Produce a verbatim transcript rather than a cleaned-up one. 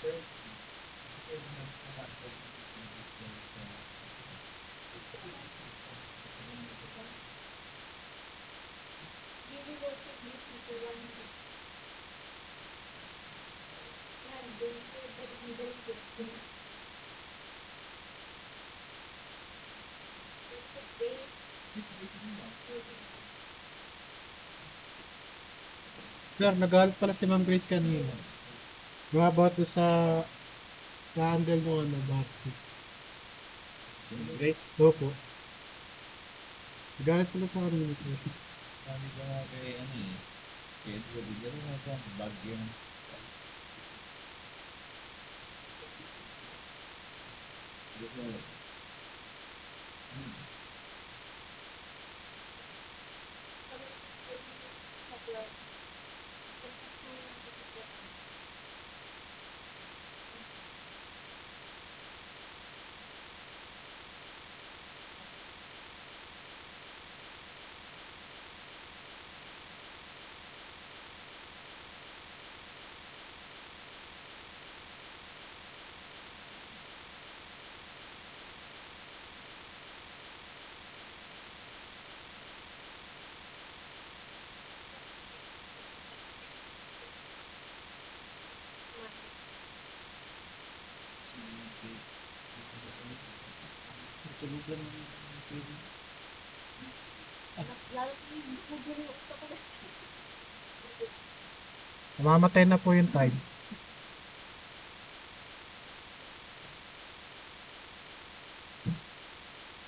Sir, nagalit pala si Ma'am Grace kanina. Yung about doon sa na-handle nyo ano, Barty. Grace, Opo. Nagalit pala sa kanina, sir. sabi ko nga kay ano eh, kaya ito bigyan mo sa bag yung gusto mo. Tulog lang yung pwede. Namamatay na po yung time.